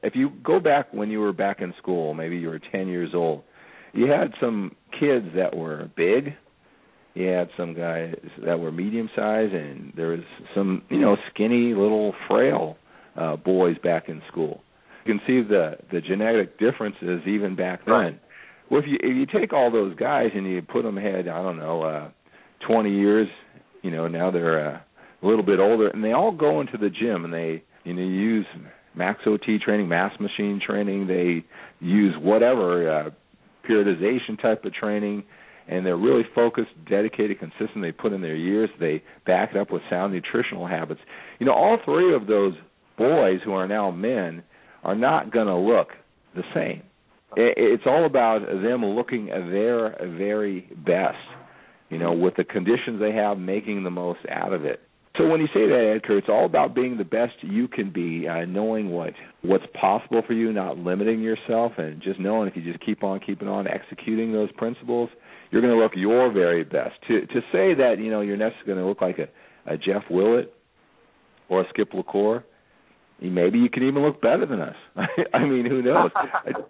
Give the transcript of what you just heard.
If you go back when you were back in school, maybe you were 10 years old, you had some kids that were big. You had some guys that were medium-sized, and there was some, skinny, little, frail boys back in school. You can see the genetic differences even back then. Right. Well, if you take all those guys and you put them ahead, 20 years, now they're a little bit older, and they all go into the gym, and they, use max OT training, mass machine training. They use whatever periodization type of training, and they're really focused, dedicated, consistent. They put in their years. They back it up with sound nutritional habits. All three of those boys who are now men are not going to look the same. It's all about them looking their very best, with the conditions they have, making the most out of it. So when you say that, Edgar, it's all about being the best you can be, knowing what's possible for you, not limiting yourself, and just knowing if you just keep on keeping on executing those principles, you're going to look your very best. To say that, you're necessarily going to look like a Jeff Willett or a Skip LaCour, maybe you can even look better than us. I mean, who knows?